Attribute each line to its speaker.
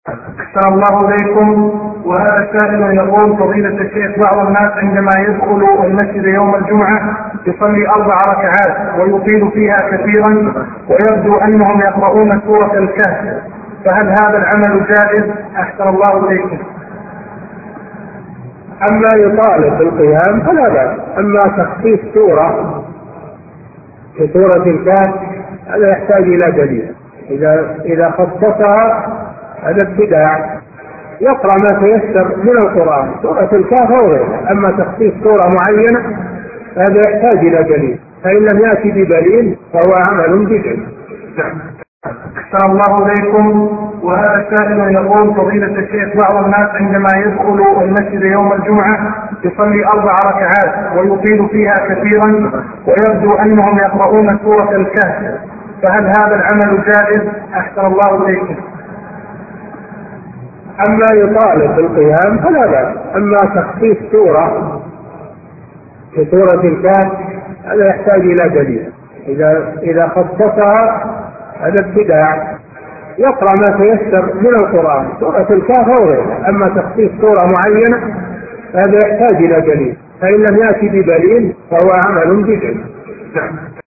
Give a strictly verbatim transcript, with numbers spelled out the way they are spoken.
Speaker 1: أحسن الله إليكم. وهذا سائل يقول: فضيلة الشيخ، بعض الناس عندما يدخل المسجد يوم الجمعة يصلي أربع ركعات ويطيل فيها كثيرا، ويبدو أنهم يقرؤون سورة الكهف، فهل هذا العمل جائز؟ أحسن الله إليكم.
Speaker 2: أما يطالب بالقيام فلا بأس، أما تخصيص سورة في سورة الكهف هذا يحتاج إلى دليل. إذا إذا خصصها هذا ابتداع، يقرأ ما تيسر من القرآن، سورة الكهف أو غيرها. أما تخصيص سورة معينة هذا يحتاج إلى دليل، فإن لم يأتي بدليل فهو عمل بدعي.
Speaker 1: أحسن الله إليكم. وهذا سائل يقول: فضيلة الشيخ، بعض الناس عندما يدخل المسجد يوم الجمعة يصلي أربع ركعات ويطيل فيها كثيرا، ويبدو أنهم يقرؤون سورة الكهف، فهل هذا العمل جائز؟ أحسن الله إليكم.
Speaker 2: أما يطالب بالقيام فلا بأس، أما تخصيص سورة في سورة الكهف هذا يحتاج إلى دليل. إذا إذا خصصها هذا ابتداع، يقرأ ما تيسر من القرآن، سورة الكهف أو غيرها. أما تخصيص سورة معينة هذا يحتاج إلى دليل، فإن لم يأتي بدليل فهو عمل بدعي.